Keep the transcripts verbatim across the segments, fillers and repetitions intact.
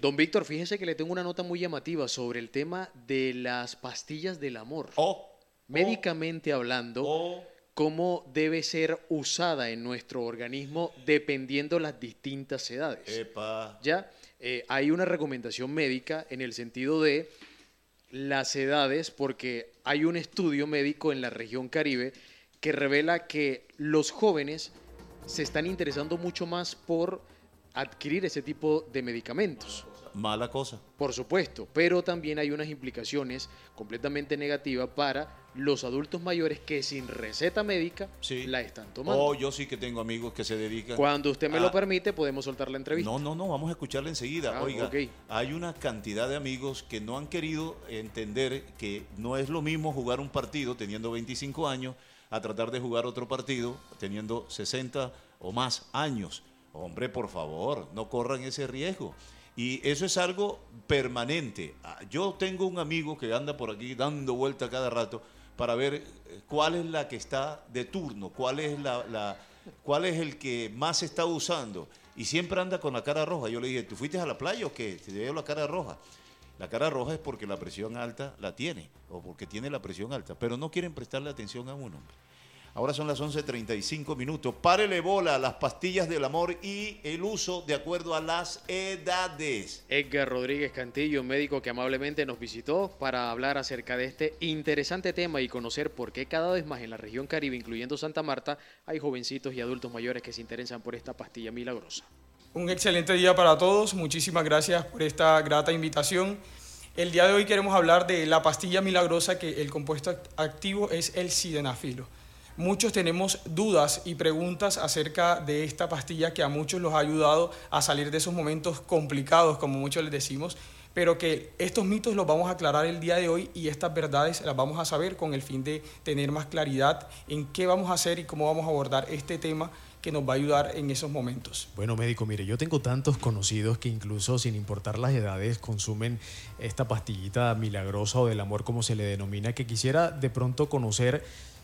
Don Víctor, fíjese que le tengo una nota muy llamativa sobre el tema de las pastillas del amor. Oh, Médicamente hablando, oh, cómo debe ser usada en nuestro organismo dependiendo las distintas edades. epa. ¿Ya? Eh, hay una recomendación médica en el sentido de las edades, porque hay un estudio médico en la región Caribe que revela que los jóvenes se están interesando mucho más por adquirir ese tipo de medicamentos. Mala cosa. Por supuesto, pero también hay unas implicaciones completamente negativas para los adultos mayores que sin receta médica Sí. la están tomando. Oh, yo sí que tengo amigos que se dedican. Cuando usted me a- lo permite, podemos soltar la entrevista. No, no, no, vamos a escucharla enseguida. Ah, Oiga, ok. hay una cantidad de amigos que no han querido entender que no es lo mismo jugar un partido teniendo veinticinco años a tratar de jugar otro partido teniendo sesenta o más años. Hombre, por favor, no corran ese riesgo. Y eso es algo permanente. Ah, Yo tengo un amigo que anda por aquí dando vuelta cada rato para ver eh, cuál es la que está de turno, cuál es, la, la- cuál es el que más se está usando. Y siempre anda con la cara roja. Yo le dije, ¿tú fuiste a la playa o qué? Te veo la cara roja. La cara roja es porque la presión alta la tiene, o porque tiene la presión alta, pero no quieren prestarle atención a uno. Ahora son las once treinta y cinco minutos. Párele bola a las pastillas del amor y el uso de acuerdo a las edades. Edgar Rodríguez Cantillo, médico que amablemente nos visitó para hablar acerca de este interesante tema y conocer por qué cada vez más en la región Caribe, incluyendo Santa Marta, hay jovencitos y adultos mayores que se interesan por esta pastilla milagrosa. Un excelente día para todos, muchísimas gracias por esta grata invitación. El día de hoy queremos hablar de la pastilla milagrosa, que el compuesto act- activo es el sildenafilo. Muchos tenemos dudas y preguntas acerca de esta pastilla que a muchos los ha ayudado a salir de esos momentos complicados, como muchos les decimos, pero que estos mitos los vamos a aclarar el día de hoy y estas verdades las vamos a saber con el fin de tener más claridad en qué vamos a hacer y cómo vamos a abordar este tema que nos va a ayudar en esos momentos. Bueno, médico, mire, yo tengo tantos conocidos que incluso sin importar las edades consumen esta pastillita milagrosa o del amor, como se le denomina, que quisiera de pronto conocer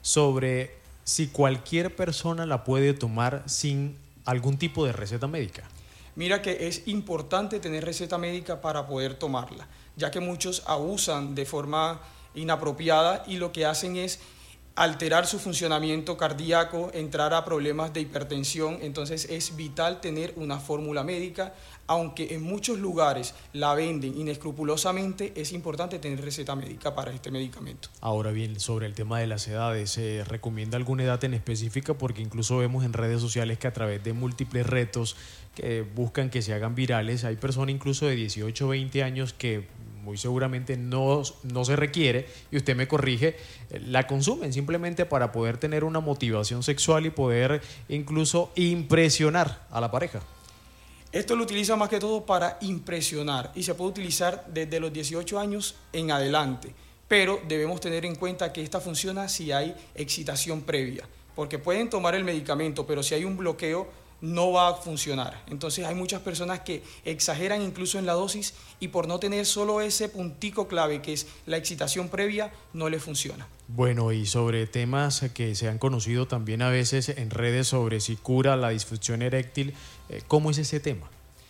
sobre si cualquier persona la puede tomar sin algún tipo de receta médica. Mira que es importante tener receta médica para poder tomarla, ya que muchos abusan de forma inapropiada y lo que hacen es alterar su funcionamiento cardíaco, entrar a problemas de hipertensión. Entonces es vital tener una fórmula médica, aunque en muchos lugares la venden inescrupulosamente, es importante tener receta médica para este medicamento. Ahora bien, sobre el tema de las edades, ¿se recomienda alguna edad en específica? Porque incluso vemos en redes sociales que a través de múltiples retos que buscan que se hagan virales, hay personas incluso de dieciocho, veinte años que muy seguramente no, no se requiere, y usted me corrige, la consumen simplemente para poder tener una motivación sexual y poder incluso impresionar a la pareja. Esto lo utiliza más que todo para impresionar y se puede utilizar desde los dieciocho años en adelante, pero debemos tener en cuenta que esta funciona si hay excitación previa, porque pueden tomar el medicamento, pero si hay un bloqueo no va a funcionar. Entonces hay muchas personas que exageran incluso en la dosis y por no tener solo ese puntico clave que es la excitación previa, no le funciona. Bueno, y sobre temas que se han conocido también a veces en redes sobre si cura la disfunción eréctil, eh, ¿cómo es ese tema?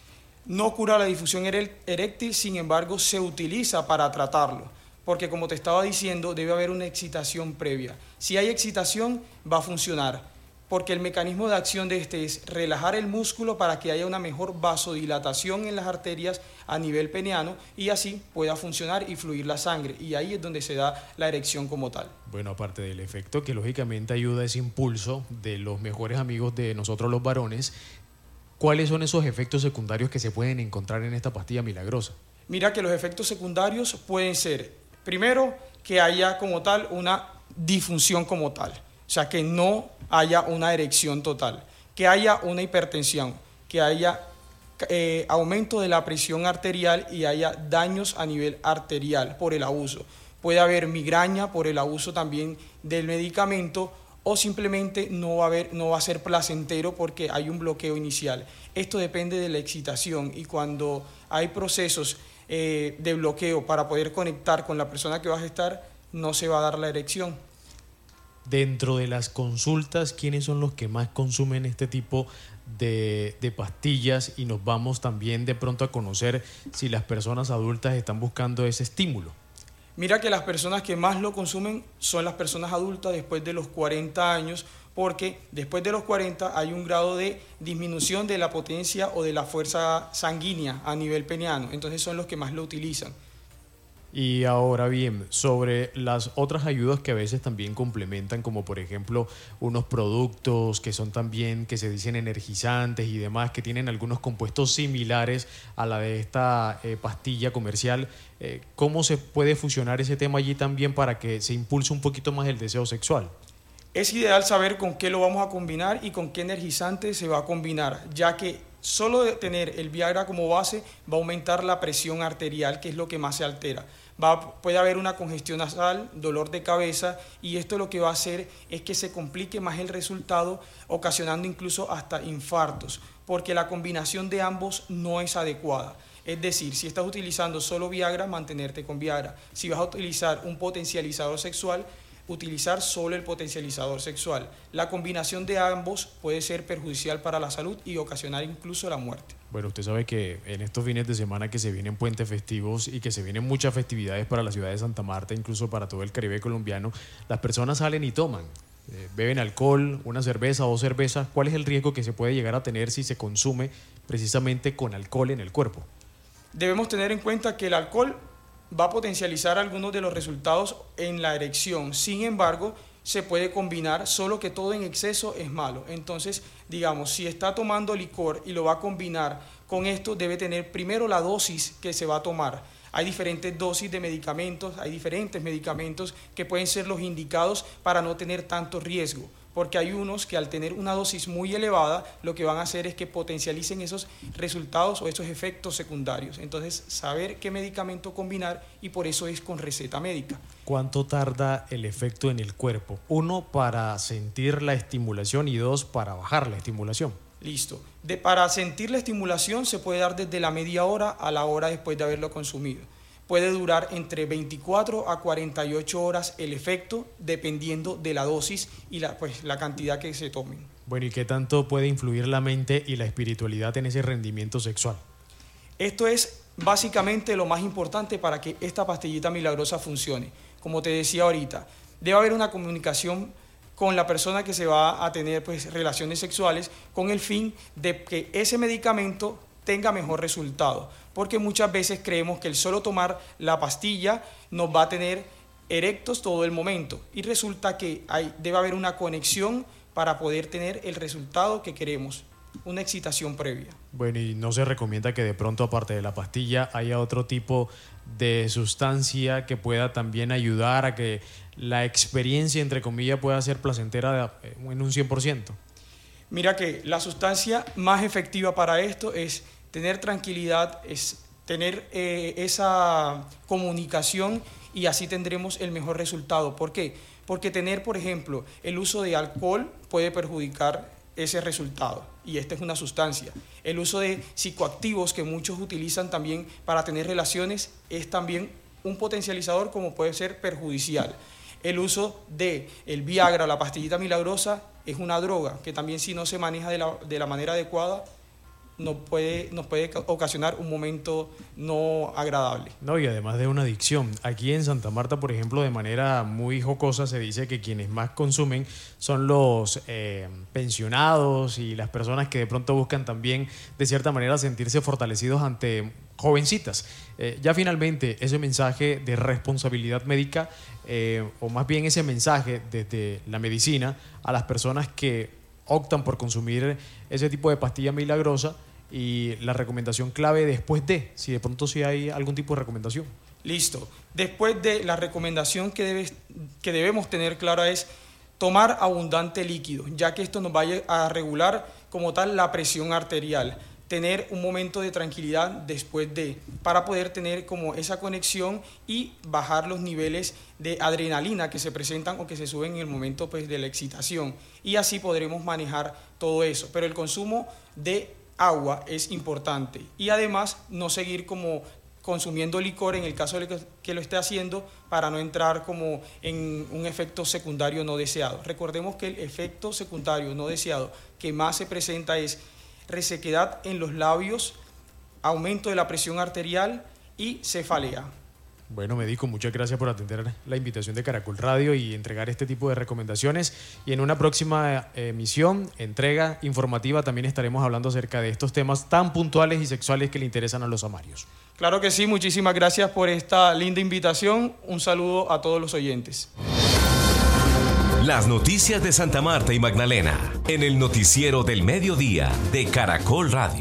No cura la disfunción erel- eréctil, sin embargo, se utiliza para tratarlo, porque como te estaba diciendo, debe haber una excitación previa. Si hay excitación, va a funcionar, porque el mecanismo de acción de este es relajar el músculo para que haya una mejor vasodilatación en las arterias a nivel peneano y así pueda funcionar y fluir la sangre, y ahí es donde se da la erección como tal. Bueno, aparte del efecto que lógicamente ayuda ese impulso de los mejores amigos de nosotros los varones, ¿cuáles son esos efectos secundarios que se pueden encontrar en esta pastilla milagrosa? Mira que los efectos secundarios pueden ser, primero, que haya como tal una disfunción como tal, o sea, que no haya una erección total, que haya una hipertensión, que haya eh, aumento de la presión arterial y haya daños a nivel arterial por el abuso. Puede haber migraña por el abuso también del medicamento, o simplemente no va a haber, no va a ser placentero porque hay un bloqueo inicial. Esto depende de la excitación, y cuando hay procesos eh, de bloqueo para poder conectar con la persona que vas a estar, no se va a dar la erección. Dentro de las consultas, ¿quiénes son los que más consumen este tipo de, de pastillas? Y nos vamos también de pronto a conocer si las personas adultas están buscando ese estímulo. Mira que las personas que más lo consumen son las personas adultas después de los cuarenta años, porque después de los cuarenta hay un grado de disminución de la potencia o de la fuerza sanguínea a nivel peniano, entonces son los que más lo utilizan. Y ahora bien, sobre las otras ayudas que a veces también complementan, como por ejemplo unos productos que son también, que se dicen energizantes y demás, que tienen algunos compuestos similares a la de esta eh, pastilla comercial, eh, ¿cómo se puede fusionar ese tema allí también para que se impulse un poquito más el deseo sexual? Es ideal saber con qué lo vamos a combinar y con qué energizante se va a combinar, ya que solo de tener el Viagra como base va a aumentar la presión arterial, que es lo que más se altera. Va, puede haber una congestión nasal, dolor de cabeza, y esto lo que va a hacer es que se complique más el resultado, ocasionando incluso hasta infartos, porque la combinación de ambos no es adecuada. Es decir, si estás utilizando solo Viagra, mantenerte con Viagra. Si vas a utilizar un potencializador sexual, utilizar solo el potencializador sexual. La combinación de ambos puede ser perjudicial para la salud y ocasionar incluso la muerte. Bueno, usted sabe que en estos fines de semana que se vienen puentes festivos y que se vienen muchas festividades para la ciudad de Santa Marta, incluso para todo el Caribe colombiano, las personas salen y toman, eh, beben alcohol, una cerveza o dos cervezas. ¿Cuál es el riesgo que se puede llegar a tener si se consume precisamente con alcohol en el cuerpo? Debemos tener en cuenta que el alcohol va a potencializar algunos de los resultados en la erección. Sin embargo, se puede combinar, solo que todo en exceso es malo. Entonces, digamos, si está tomando licor y lo va a combinar con esto, debe tener primero la dosis que se va a tomar. Hay diferentes dosis de medicamentos, hay diferentes medicamentos que pueden ser los indicados para no tener tanto riesgo, porque hay unos que al tener una dosis muy elevada, lo que van a hacer es que potencialicen esos resultados o esos efectos secundarios. Entonces, saber qué medicamento combinar, y por eso es con receta médica. ¿Cuánto tarda el efecto en el cuerpo? Uno, para sentir la estimulación, y dos, para bajar la estimulación. Listo. De, para sentir la estimulación se puede dar desde la media hora a la hora después de haberlo consumido. Puede durar entre veinticuatro a cuarenta y ocho horas el efecto, dependiendo de la dosis y la, pues, la cantidad que se tomen. Bueno, ¿y qué tanto puede influir la mente y la espiritualidad en ese rendimiento sexual? Esto es básicamente lo más importante para que esta pastillita milagrosa funcione. Como te decía ahorita, debe haber una comunicación con la persona que se va a tener pues, relaciones sexuales, con el fin de que ese medicamento tenga mejor resultado, porque muchas veces creemos que el solo tomar la pastilla nos va a tener erectos todo el momento, y resulta que hay, debe haber una conexión para poder tener el resultado que queremos, una excitación previa. Bueno, y no se recomienda que de pronto, aparte de la pastilla, haya otro tipo de sustancia que pueda también ayudar a que la experiencia, entre comillas, pueda ser placentera en un cien por ciento. Mira que la sustancia más efectiva para esto es tener tranquilidad, es tener eh, esa comunicación, y así tendremos el mejor resultado. ¿Por qué? Porque tener, por ejemplo, el uso de alcohol puede perjudicar ese resultado, y esta es una sustancia. El uso de psicoactivos que muchos utilizan también para tener relaciones es también un potencializador, como puede ser perjudicial. El uso de el Viagra, la pastillita milagrosa, es una droga que también, si no se maneja de la, de la manera adecuada, nos puede, nos puede ocasionar un momento no agradable. No, y además de una adicción. Aquí en Santa Marta, por ejemplo, de manera muy jocosa se dice que quienes más consumen son los eh, pensionados y las personas que de pronto buscan también, de cierta manera, sentirse fortalecidos ante jovencitas. Eh, ya finalmente, ese mensaje de responsabilidad médica, eh, o más bien ese mensaje desde la medicina a las personas que optan por consumir ese tipo de pastilla milagrosa, y la recomendación clave después de, si de pronto sí hay algún tipo de recomendación. Listo. Después de, la recomendación que, debes, que debemos tener clara es tomar abundante líquido, ya que esto nos va a regular como tal la presión arterial. Tener un momento de tranquilidad después de, para poder tener como esa conexión y bajar los niveles de adrenalina que se presentan o que se suben en el momento pues, de la excitación, y así podremos manejar todo eso. Pero el consumo de agua es importante, y además no seguir como consumiendo licor en el caso de que lo esté haciendo, para no entrar como en un efecto secundario no deseado. Recordemos que el efecto secundario no deseado que más se presenta es resequedad en los labios, aumento de la presión arterial y cefalea. Bueno, médico, muchas gracias por atender la invitación de Caracol Radio y entregar este tipo de recomendaciones. Y en una próxima emisión, entrega informativa, también estaremos hablando acerca de estos temas tan puntuales y sexuales que le interesan a los amarios. Claro que sí, muchísimas gracias por esta linda invitación. Un saludo a todos los oyentes. Las noticias de Santa Marta y Magdalena en el noticiero del mediodía de Caracol Radio.